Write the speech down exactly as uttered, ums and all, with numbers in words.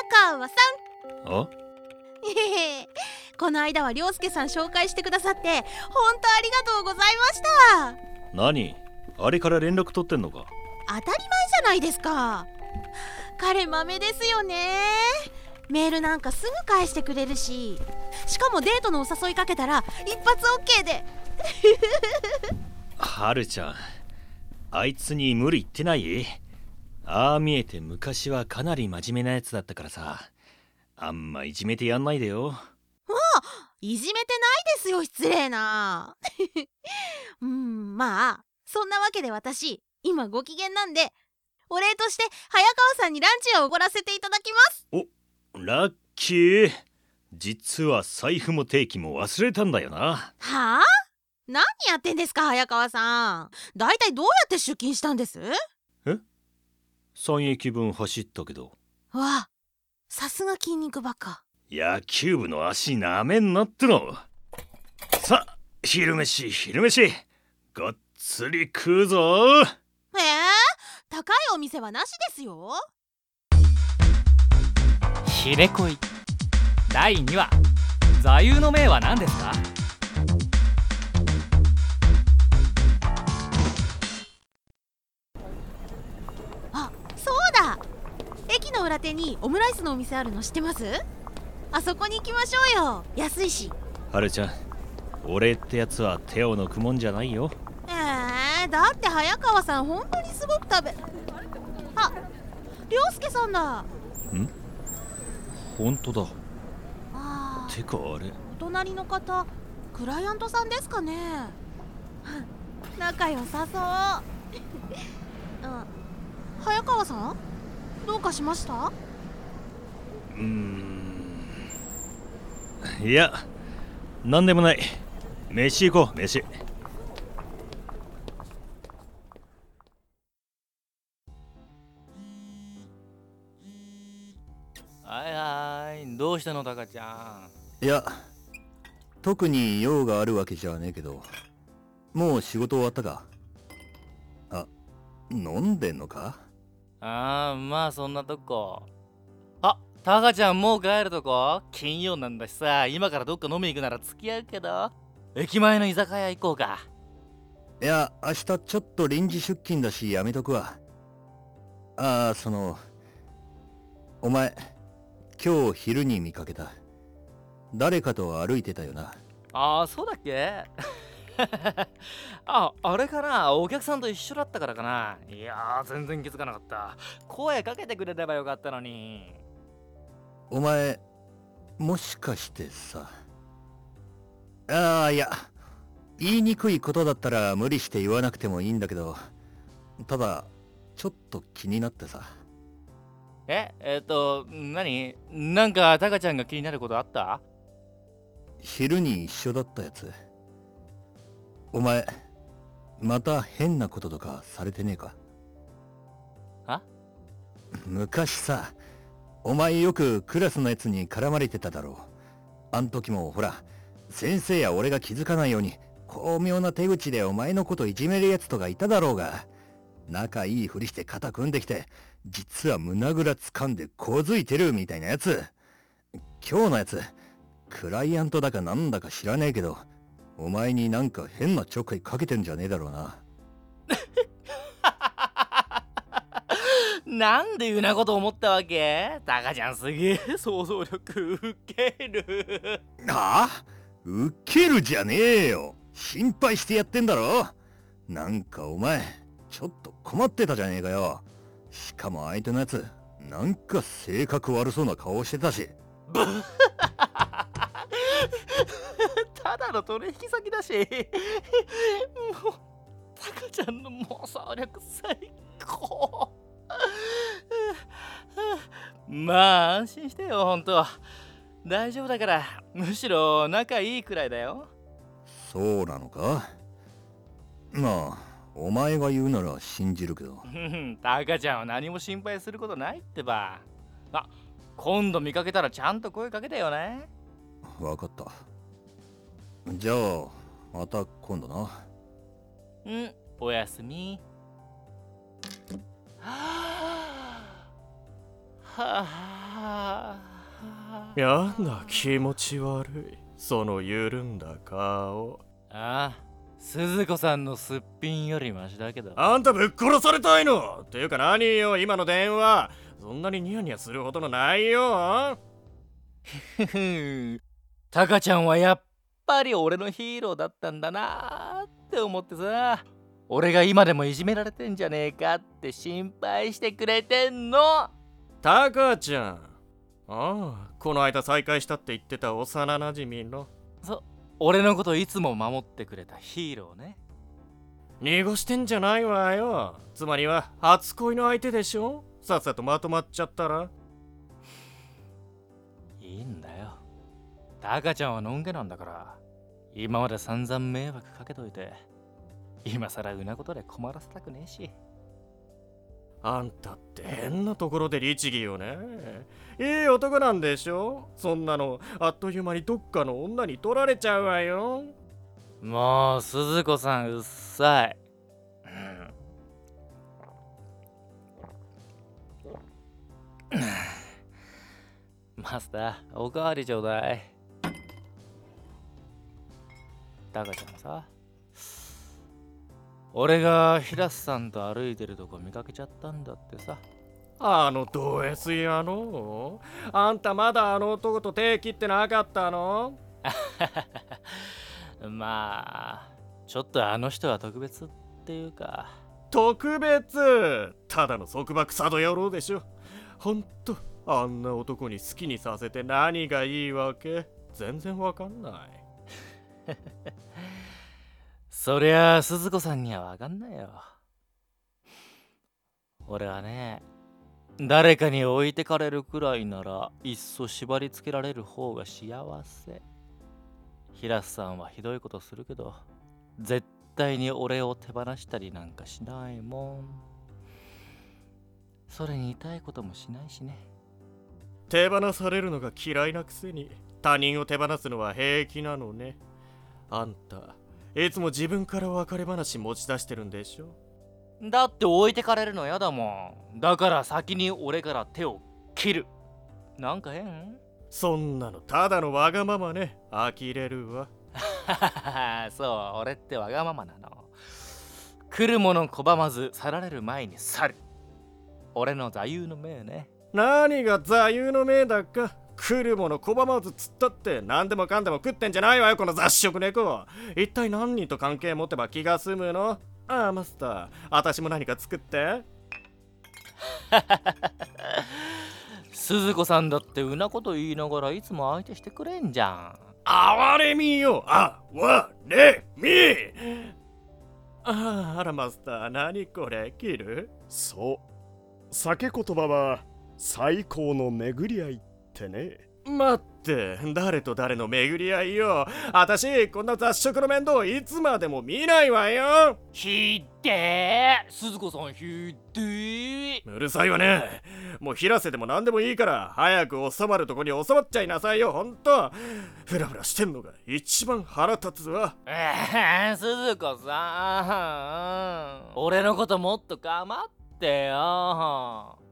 川さあんへへこの間は涼介さん紹介してくださって本当ありがとうございました。 何、あれから連絡取ってんのか。 当たり前じゃないですか。彼豆ですよね。メールなんかすぐ返してくれるし、しかもデートのお誘いかけたら一発 OK ではるちゃん、あいつに無理言ってない？ああ見えて昔はかなり真面目なやつだったからさ、あんまいじめてやんないでよ。 いじめてないですよ、失礼なうん、まあそんなわけで私今ご機嫌なんで、お礼として早川さんにランチをおごらせていただきます。 お、ラッキー。実は財布も定期も忘れたんだよな。 はあ？何やってんですか早川さん。だいたいどうやって出勤したんです？ え？さん駅分走ったけど。 わあ、さすが筋肉バカ。 野球部の足なめんなっての。さあ、昼飯昼飯、がっつり食うぞ。 えー、高いお店はなしですよ。 ひねこいだいにわ、座右の銘は何ですか？ あ、そうだ、駅の裏手にオムライスのお店あるの知ってます？あそこに行きましょうよ、安いし。 はるちゃん、俺ってやつは手を抜くもんじゃないよ。 えー、だって早川さん本当にすごく食べあ、涼介さんだ。 ん？本当だ。 あてかあれ、 お隣の方クライアントさんですかね。仲良さそううん、早川さんどうかしました？ うーん、いや、なんでもない。飯行こう、飯。 はいはい、どうしたのタカちゃいや、特に用があるわけじゃねえけど、もう仕事終わったか？あ、飲んでんのか？ ん。ああ、まあそんなとこ。あ、タカちゃんもう帰るとこ？金曜なんだしさ、今からどっか飲み行くなら付き合うけど、駅前の居酒屋行こうか。 いや、明日ちょっと臨時出勤だしやめとくわ。ああ、その、お前、今日昼に見かけた。誰かと歩いてたよな。 ああ、そうだっけあ、あれかな、お客さんと一緒だったからかな。いやー、全然気づかなかった。声かけてくれればよかったのに。 お前、もしかしてさ。ああ、いや、言いにくいことだったら無理して言わなくてもいいんだけど、ただ、ちょっと気になってさ。 え、えっと、何？なんかタカちゃんが気になることあった？ 昼に一緒だったやつ。お前、また変なこととかされてねえか？ あ？ 昔さ、お前よくクラスのやつに絡まれてただろう。あん時もほら、先生や俺が気づかないように巧妙な手口でお前のこといじめるやつとかいただろうが、仲いいふりして肩組んできて、実は胸ぐら掴んでこづいてるみたいなやつ。今日のやつ、クライアントだかなんだか知らねえけど、お前になんか変なちょっかいかけてんじゃねえだろうな。 なんでうなこと思ったわけ？タカちゃんすげえ想像力ウケる。 はあ？ウケるじゃねえよ。心配してやってんだろ。なんかお前、ちょっと困ってたじゃねえかよ。しかも相手のやつ、なんか性格悪そうな顔してたし。 ただの取引先だし。もうタカちゃんの妄想力最高。まあ安心してよ、ほんと大丈夫だから。むしろ仲いいくらいだよ。 そうなのか？まあ、お前が言うなら信じるけど。 タカちゃんは何も心配することないってば。あ、今度見かけたらちゃんと声かけてよね。 わかった。じゃあ、また今度な。 うん、おやすみ。はあ、はあやだ、気持ち悪い。その緩んだ顔。 ああ、鈴子さんのすっぴんよりマシだけど。 あんたぶっ殺されたいのっていうか何よ、今の電話。そんなにニヤニヤするほどの内容。 ふふタカちゃんはやっぱり俺のヒーローだったんだなーって思ってさ、俺が今でもいじめられてんじゃねえかって心配してくれてんの。 タカちゃん。ああ、この間再会したって言ってた幼なじみの。 そ、俺のこといつも守ってくれたヒーローね。 濁してんじゃないわよ。つまりは初恋の相手でしょ。さっさとまとまっちゃったら。 いいんだよ。タカちゃんはのんけなんだから。今まで散々迷惑かけといて、今さらうなことで困らせたくねえし。 あんたって変なところで律儀よね。いい男なんでしょ。そんなのあっという間にどっかの女に取られちゃうわよ。 もう鈴子さんうっさい。マスター、おかわりちょうだい。タカちゃんさ、俺が平瀬さんと歩いてるとこ見かけちゃったんだってさ。 あのド S やの。あんたまだあの男と手切ってなかったの。 まあちょっとあの人は特別っていうか。 特別ただの束縛佐渡野郎でしょ。ほんとあんな男に好きにさせて何がいいわけ。全然わかんない。 そりゃあ鈴子さんにはわかんないよ。俺はね、誰かに置いてかれるくらいならいっそ縛り付けられる方が幸せ。平瀬さんはひどいことするけど、絶対に俺を手放したりなんかしないもん。それに痛いこともしないしね。 手放されるのが嫌いなくせに他人を手放すのは平気なのね。あんたいつも自分から別れ話持ち出してるんでしょ。 だって置いてかれるのやだもん。だから先に俺から手を切る。なんか変？ そんなのただのわがままね。呆れるわ。 そう、俺ってわがままなの。来るもの拒まず去られる前に去る。俺の座右の銘ね。 何が座右の銘だか。来るもの拒まずつったって何でもかんでも食ってんじゃないわよ、この雑食猫。一体何人と関係持てば気が済むの。ああマスター、私も何か作って。 鈴子さんだってうなこと言いながらいつも相手してくれんじゃん。 哀れみよ。あわれみ。ああ、あらマスター、何これ切る。 そう酒言葉は最高の巡り合いってね。 待って、誰と誰の巡り合いよ。私こんな雑食の面倒いつまでも見ないわよ。 ひってー、鈴子さんひってー。 うるさいわね。もう平瀬でも何でもいいから早く収まるとこに収まっちゃいなさいよ。ほんとフラフラしてんのが一番腹立つわ。 えー、鈴子さん、俺のこともっと構ってよ。